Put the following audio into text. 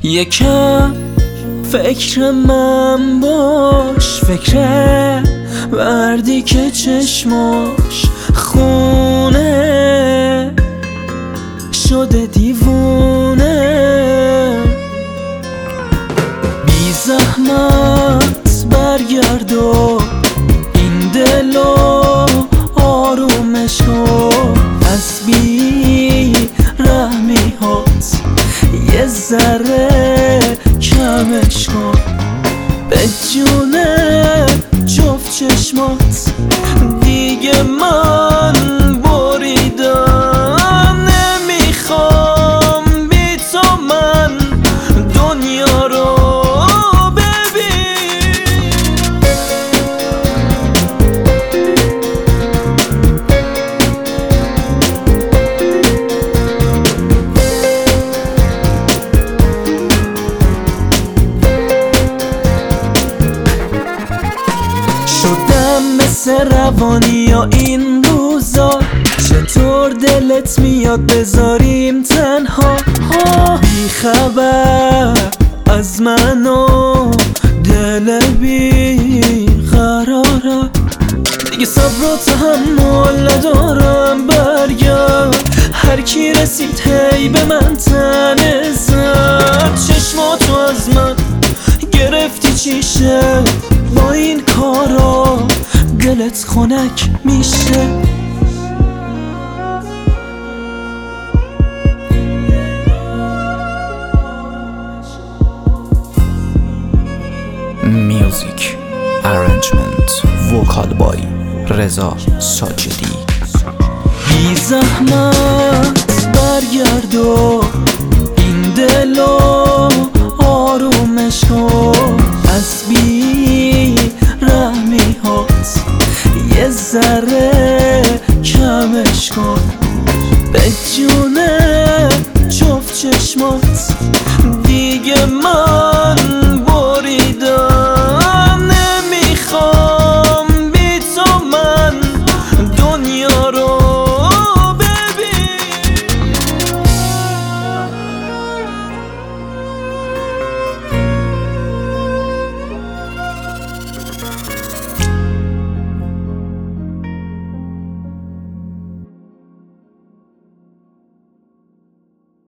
یکم فکر من باش، فکر مردی که چشماش خونه شده دیوونه. بی زحمت برگرد و این دلو آرومش کن، از بی رحمی هات یه ذره کمش کن. به جون جفت چشمات دیگه من بریدم، نمیخوام بی تو من دنیا رو ببین. شدم مثل روانیا این روزا، چطور دلت میاد بذاریم تنها؟ بی خبر از من و دل بی قرارم، دیگه صبر و تحمل ندارم. برگرد هر کی رسید هی به من تنه زد، چشماتو از من گرفتی چیشه، با این کارا دلت خنک میشه. میوزیک ارنجمنت وکال بای رضا ساجدی. بی زحمت برگرد و این دلو آرومش کن، از بی رحمی هات یه ذره کمش کن. به جون جفت چشمات دیگه من